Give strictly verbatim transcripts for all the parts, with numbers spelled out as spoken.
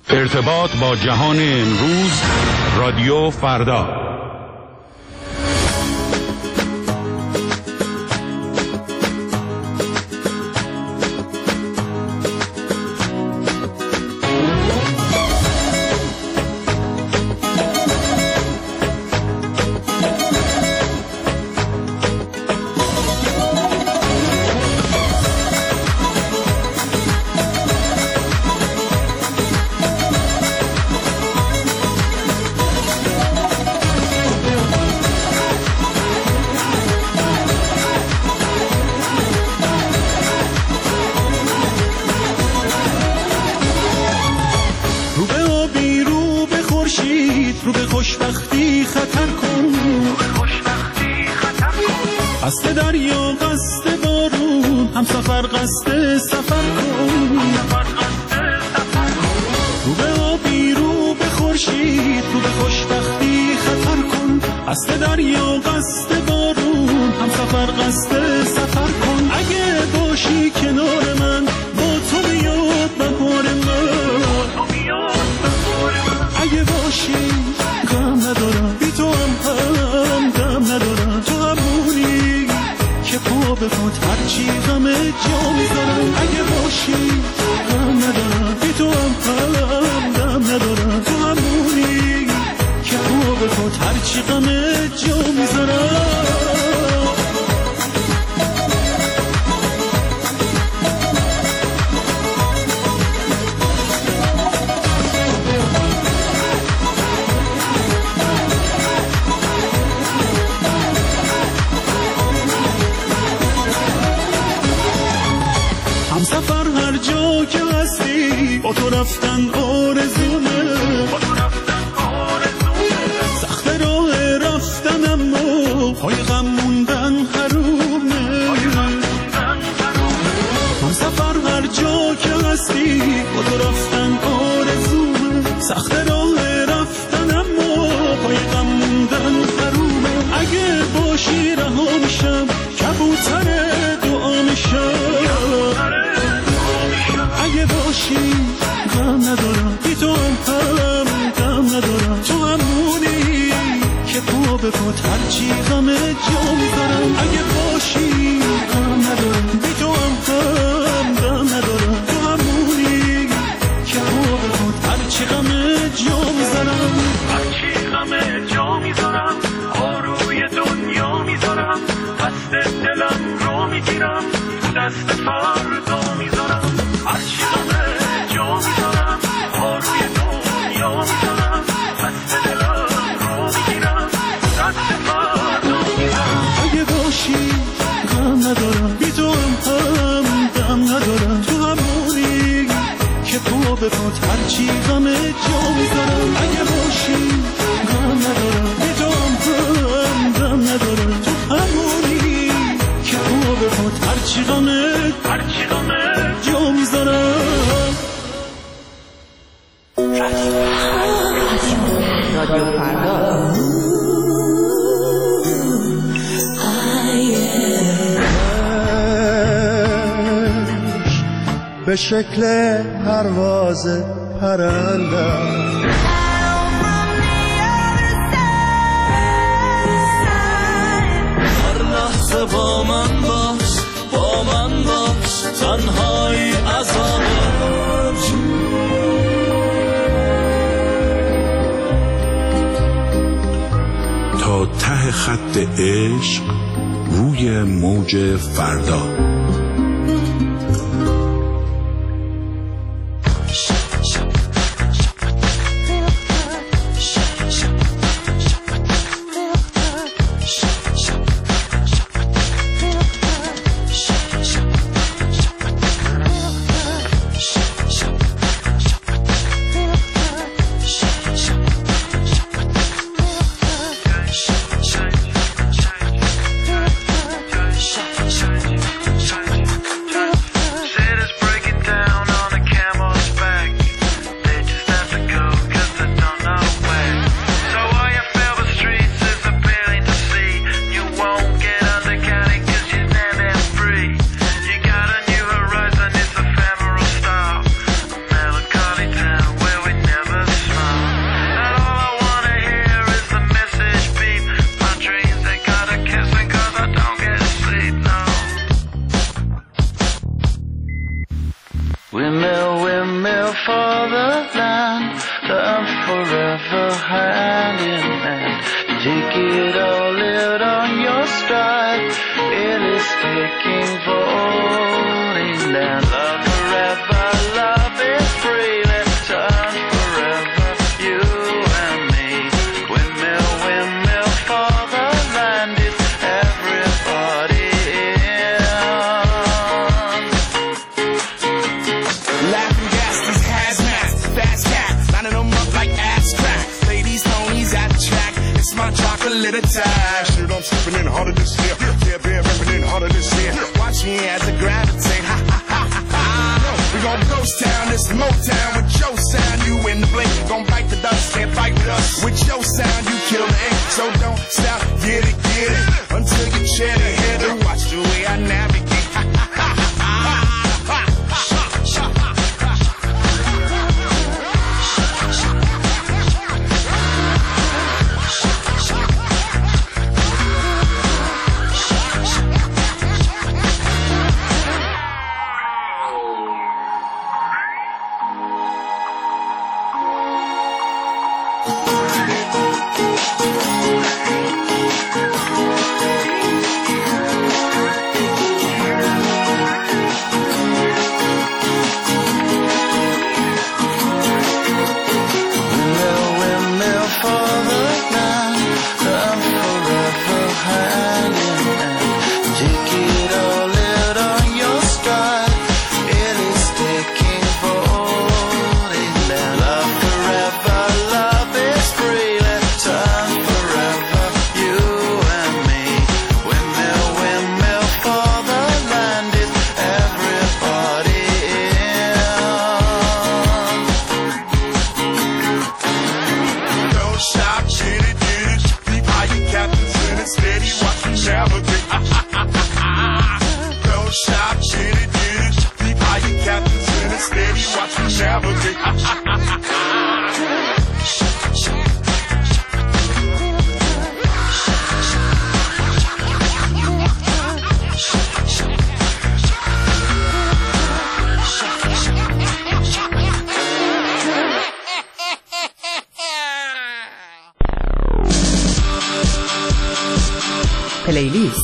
ارتباط با جهان امروز، رادیو فردا. رو به خوشبختی خطر کن، قصد دریا قصد بارون، هم سفر قصد سفر کن. رو به آبی رو به خورشید، رو به خوشبختی خطر کن، قصد دریا قصد بارون، هم سفر قصد سفر کن. اگه باشی کنار من، با تو بیاد بهار من. اگه باشی غم ندارم، بی تو هم هم غم ندارم. تو همونی که پا به پات هرچی غم جا میذارم. اگه باشی غم ندارم، بی تو هم هم غم ندارم. تو همونی که پا به پات هرچی غم جا میذارم. سفر هر جا که هستی، با تو رفتن آرزومه. سخت راه رفتن اما پای غم موندن حرومه. هم سفر هر جا که هستی، با تو رفتن آرزومه. سخت راه رفتن اما پای غم موندن حرومه. اگه باشی رها میشم، کبوتر دعا میشم. اگه باشی غم ندارم، بی تو هم هم غم ندارم. تو همونی که پا به پات هرچی غم جا میذارم. اگه باشی غم ندارم، بی تو هم هم غم ندارم. تو همونی که پا به پات هرچی غم جا میذارم. هرچی غم جا میذارم، آروی دنیا میذارم. دست دلم رو میگیرم، دست فردا میذارم. هرچی غم جا میذارم، آروی دنیا میذارم. دست دلم رو میگیرم، دست فردا میذارم. اگه باشی غم ندارم، بی تو هم هم غم ندارم. تو همونی که پا به پات هرچی غم جا میذارم. اگه باشی غم ندارم، بی تو هم هم غم ندارم. تو همونی که پا به پات هرچی غم هرچی غم جا میذارم. رادیو فردا. به شکل پرواز پرنده هر لحظه با من باش، با من باش. تنهایی عذاب تا ته خط عشق، روی موج فردا. شب windmill for the land, I'm forever hand in hand. Take it all out on your stride, it is taking voting down. Love forever, love is free, let's turn forever, you and me. Windmill, windmill for the land, is everybody in. Laughing gas, these hazmats, fast cats, lining them up like ass crack. Play these homies at the track, it's my chocolate attack. Shit, I'm stepping in harder this year. Yeah, bear repping in harder this year. Watch me as I gravitate, ha ha ha ha ha. We gon' ghost town, this Motown with your sound. You in the blink, gon' bite the dust, can't fight with us. With your sound, you kill the ink, so don't stop, get it, get it, until you chin it, hit it. Watch the way I navigate, ha ha ha ha ha. پلیلیست.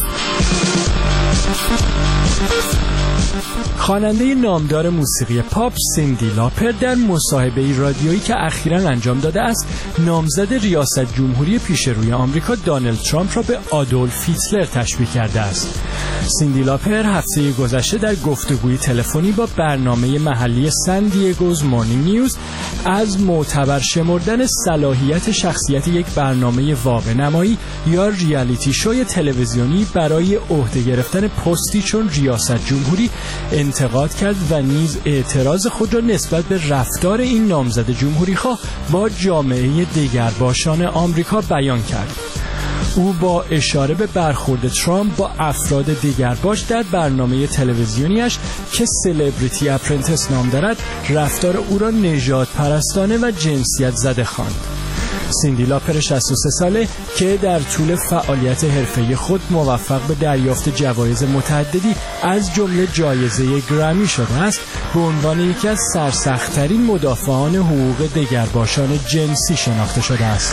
خواننده نامدار موسیقی پاپ سیندی لاپر در مصاحبه‌ای رادیویی که اخیراً انجام داده است، نامزد ریاست جمهوری پیش روی آمریکا دونالد ترامپ را به آدولف هیتلر تشبیه کرده است. سیندی لاپر هفته گذشته در گفتگوی تلفنی با برنامه محلی سن دیگوز مورنینگ نیوز از معتبر شمردن صلاحیت شخصیت یک برنامه واقع‌نمایی یا ریالیتی شوی تلویزیونی برای عهده گرفتن پستی چون ریاست جمهوری انتقاد کرد و نیز اعتراض خود را نسبت به رفتار این نامزد جمهوری‌خواه با جامعه دگرباشان آمریکا بیان کرد. او با اشاره به برخورد ترامپ با افراد دیگرباش در برنامه تلویزیونیش که سلبریتی اپرنتس نام دارد، رفتار او را نژاد پرستانه و جنسیت زده خواند. سیندی لاپر شصت و سه ساله که در طول فعالیت حرفه‌ای خود موفق به دریافت جوایز متعددی از جمله جایزه گرمی شده است، به عنوان یکی از سرسخت‌ترین مدافعان حقوق دگرباشان جنسی شناخته شده است.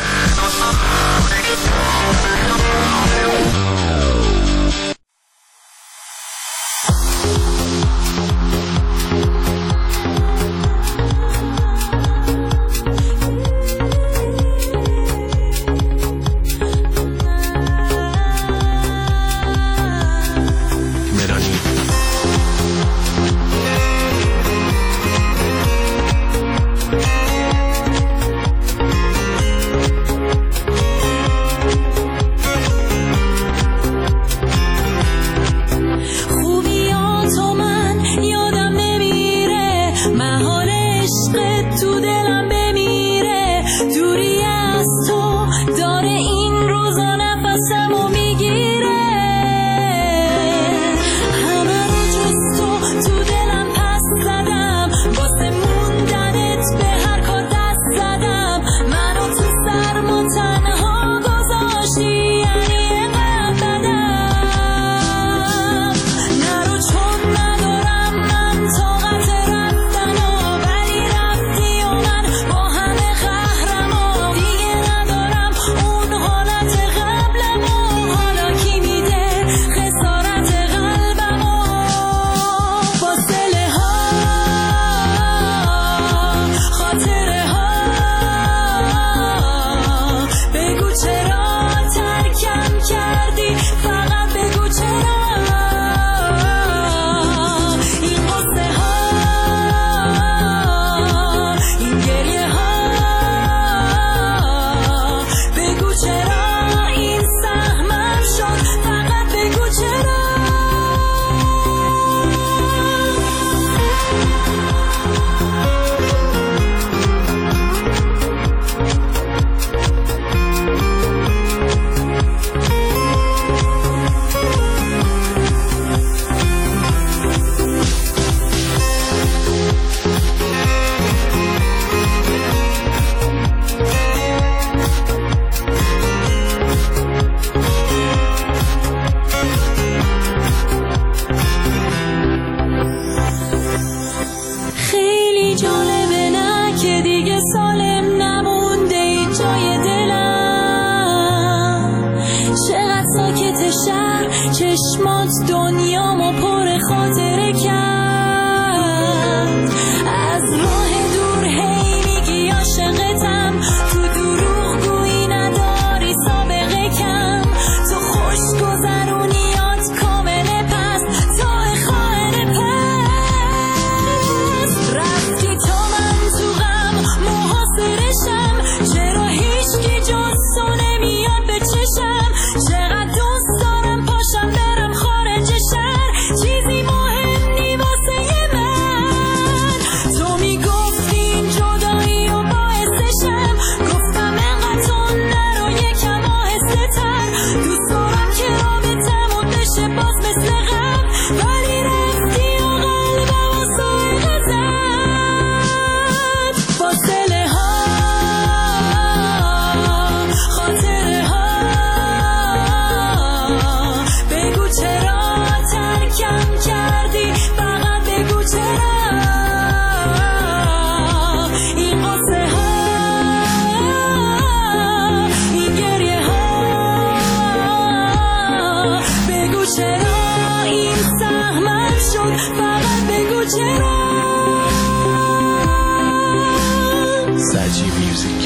زرجی میوزیک.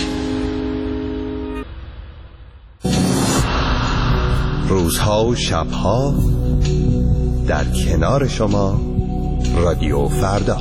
روزها و شبها در کنار شما رادیو فردا.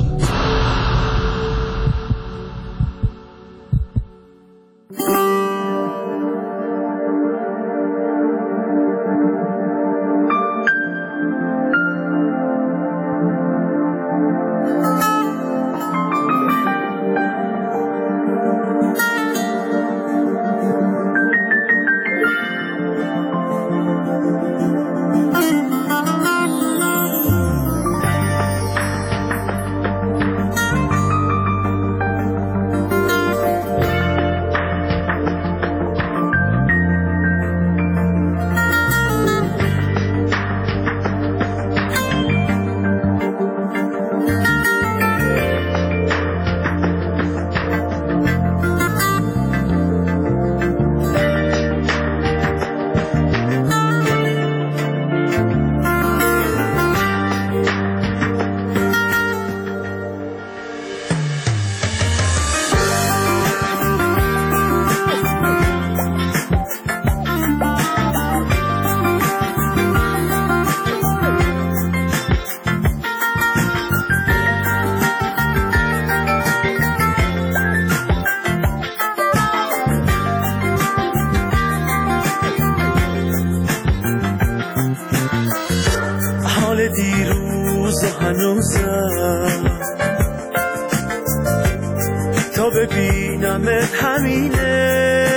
تا ببینمت همینه،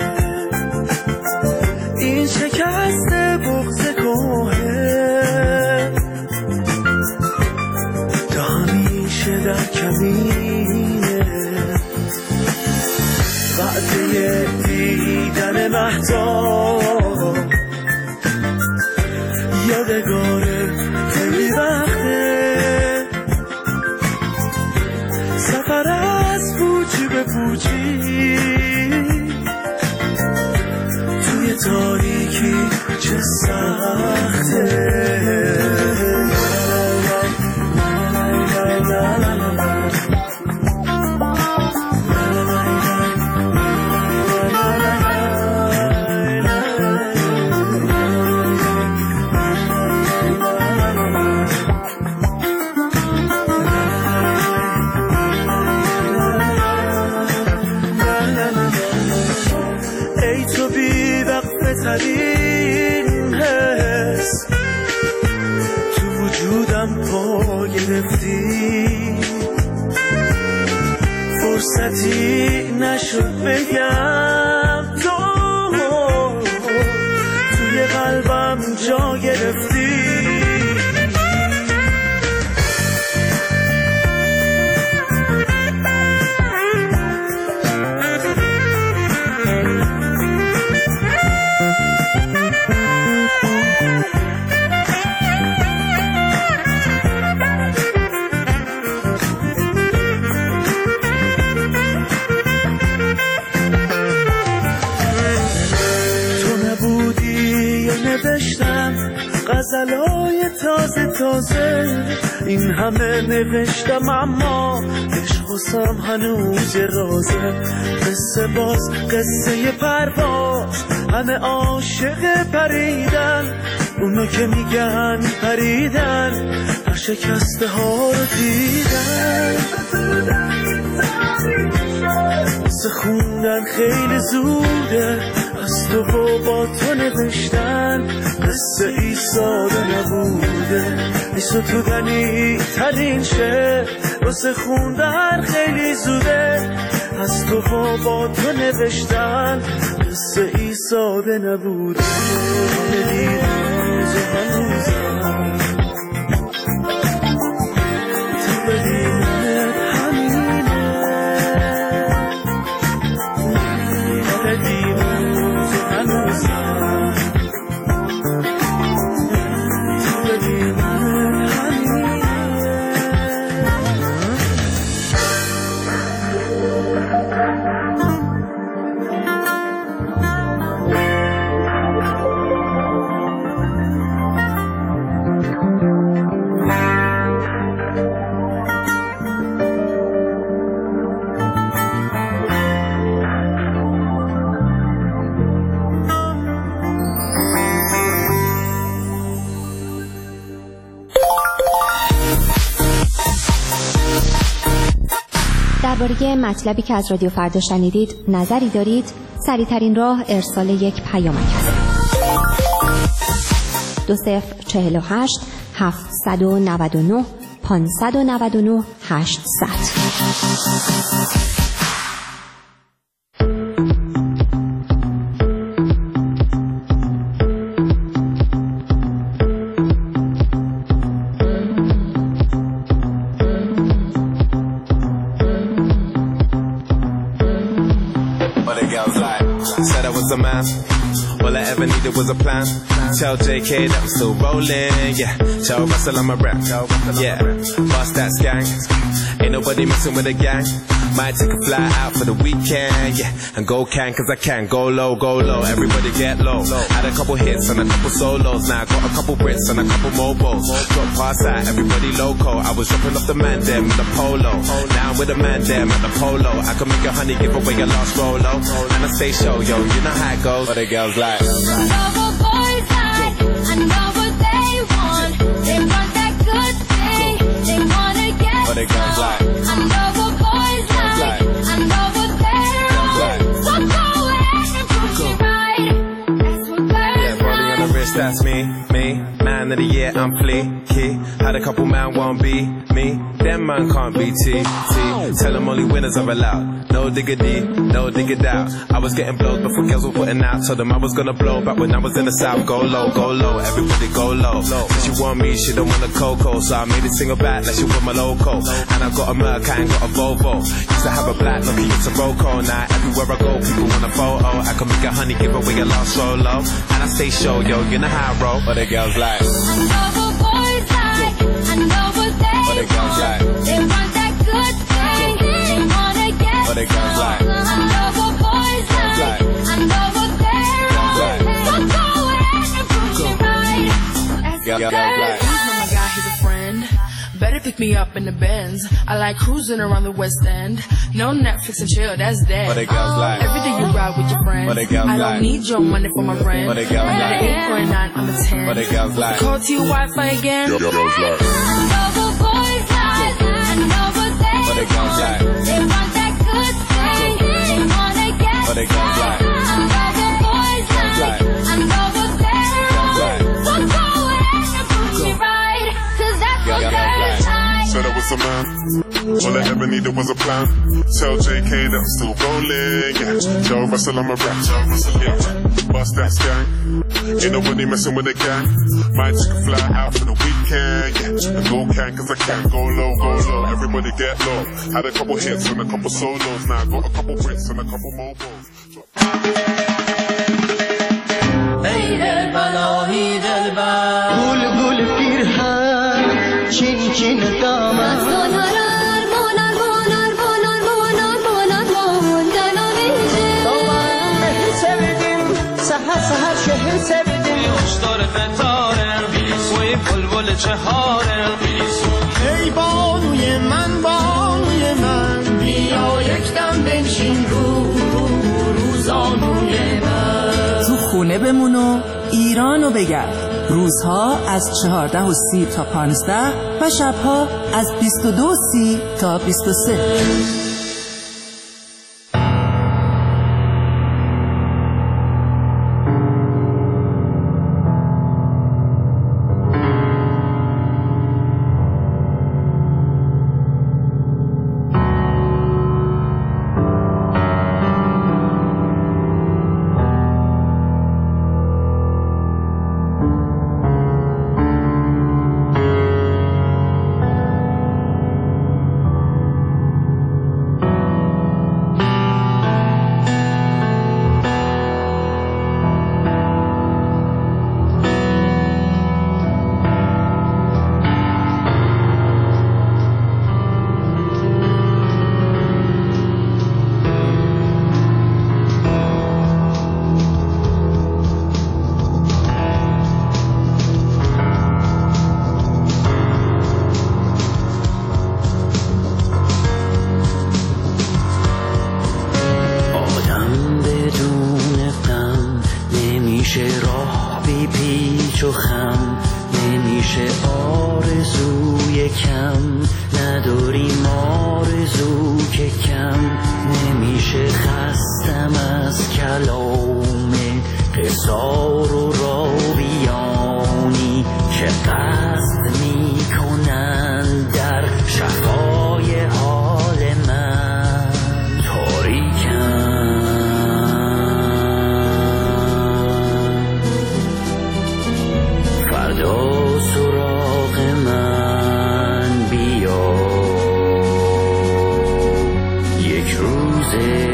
این شکست بغض کوه تا همیشه در کمینه، وعده دیدن مهتاب یادگاره خیلی وقته، سفر از پوچی به پوچی توی تاریکی چه سخته. ترین حس تو وجودم پا گرفتی، فرصتی نشد بگم تو توی قلبم جا گرفتی. غزلای تازه تازه این همه نوشتم، اما عشق واسم هنوز یه رازه. قصه باز قصه پرواز، همه عاشق پریدن، اونو که میگن پریدن هر شکسته ها رو دیدن. واسه خوندن خیلی زوده، از تو و با تو نوشتن قصه ای ساده نبوده. ایسا تو دنی ترین شه، واسه خوندن خیلی زوده، از تو و با تو نوشتن قصه ای ساده نبوده. دیروز و هنوزم تو ببینت همینه، دیروز و هنوزم تو ببینت همینه. درباره مطلبی که از رادیو فردا شنیدید نظری دارید؟ سریع‌ترین راه ارسال یک پیامک است. دو صفر چهل و هشت هفتصد و نود و نه پانصد و نود و نه هشتصد. A man. All I ever needed was a plan. Tell J K that I'm still rolling. Yeah. Tell Russell I'm a rap. Yeah. Bust that gang. Ain't nobody messing with a gang. Might take a fly out for the weekend. Yeah. And go can cause I can. Go low, go low. Everybody get low. Had a couple hits and a couple solos. Now I got a couple Brits and a couple mobiles. Drop past that. Everybody loco. I was dropping off the man them with the polo. Now I'm with the man them at the polo. I can make a honey give away your last rolo. And I stay show, yo. You know how it goes. What the girls like. I know what boys like. I know what they want. They want that good thing. They wanna get what the girls like. I know what boys like. I know what they're on. So go ahead and prove me right. That's what girls yeah, rolling on the wrist, that's me, me. Man of the year, I'm fleeky. Had a couple man won't be me. Them man can't be T, T. Tell them only winners are allowed. No diggity, no diggity doubt. I was getting blows before girls were putting out. Told them I was gonna blow back when I was in the south. Go low, go low, everybody go low. If she want me, she don't want a cocoa. So I made it single back like she want my loco. And I got a Merc, I ain't got a Volvo. Used to have a black, looking it's a Roco. Now everywhere I go, people want a photo. I can make a honey, give away a lost solo. And I stay show, yo, you know how I roll. What the girls like. I know what boys like. I know what they what the girls like. They want that good thing. They wanna get what the girls like. I know what boys like. I know what they're on. So go ahead and prove me right. That's what girls like. He's not my guy, he's a friend. Better pick me up in the Benz. I like cruising around the West End. No Netflix and chill, that's dead. What the girls like. Every day you ride with your friends. What the girls I don't like. need your money for my rent. What the girls I'm like. an eight or a nine, I'm a ten. What the girls like. Call to your Wi-Fi again. Yo, girls like. I know what boys like. I know what they What the girls like. They want that good thing. They wanna get What the girls like. I know what boys like. I know what they're on. So go ahead and prove me right. Cause that's what girls like. Said I was a man. All I ever needed was a plan. Tell J K that I'm still rolling. Yeah. Tell Russell I'm a rap. Yeah. Bust that gang. Ain't nobody messing with a gang. Might take a fly out for the weekend. Yeah. And go can cause I can. Go low, go low. Everybody get low. Had a couple hits and a couple solos. Now I got a couple Brits and a couple mobiles. Hey del balahi del ba. Gul gul pirhan. Chin chin dama. سهر شهر sevdim Hoşlar fetarem Soy bulbul çeharem Ey banuye من banuye من بیا یکدم بنشین رو روزانوی من تو خونه بمون و ایرانو بگرد. روزها از چهارده و سی تا پانزده و شبها از بیست و دو و سی تا بیست و سه. نمیشه راه بی پیچ و خم نمیشه آرزوی آرزوی کم نداریم آرزو که کم نمیشه خستم از کلام قصار و راویانی که قصد میکنن در شفای حال من تاریکم فردا سراغ من بیا یک روزه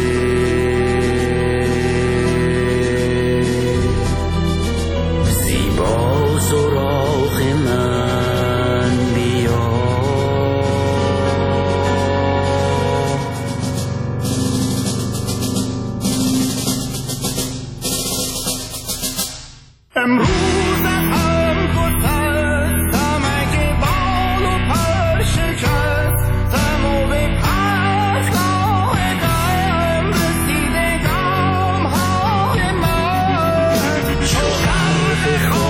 زیبا سراغ من بیا امروز هم گذشتم اگه بال و پر شکستم و به پرگاه دم رسیده گام‌های من چو غرق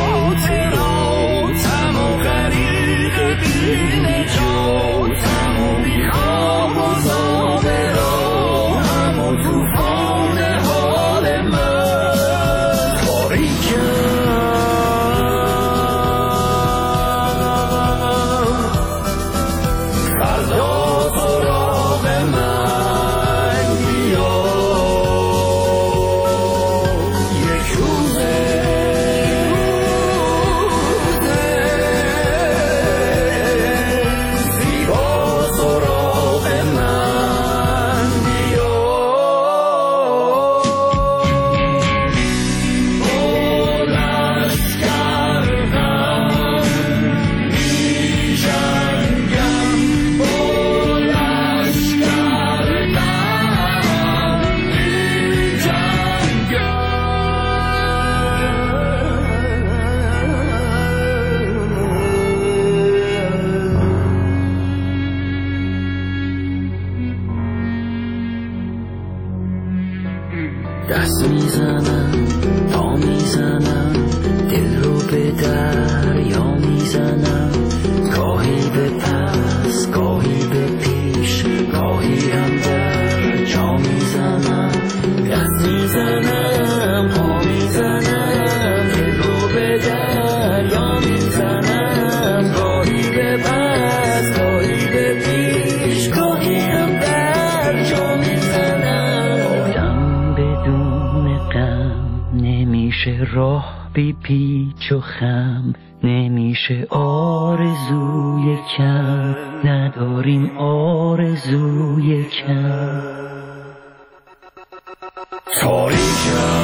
خاطراتم و غریق بی نجاتم و بی خواب و زاب راهم و طوفان حال من تاریکم فردا سراغ من بیا یک روزه زیبا سراغ من بیا بلند کردم می جنگم بلند کردم می دست میزنم پا میزنم دل رو به دریا میزنم گاهی به پس گاهی به پیش گاهی هم در جا میزنم دست میزنم پا میزنم دل رو به دریا میزنم گاهی به پس گاهی به پیش گاهی هم در جا میزنم آدم بدون غم نمیشه راه بی پیچ و خم نمیشه آرزوی کم نداریم آرزوی کم تاریکم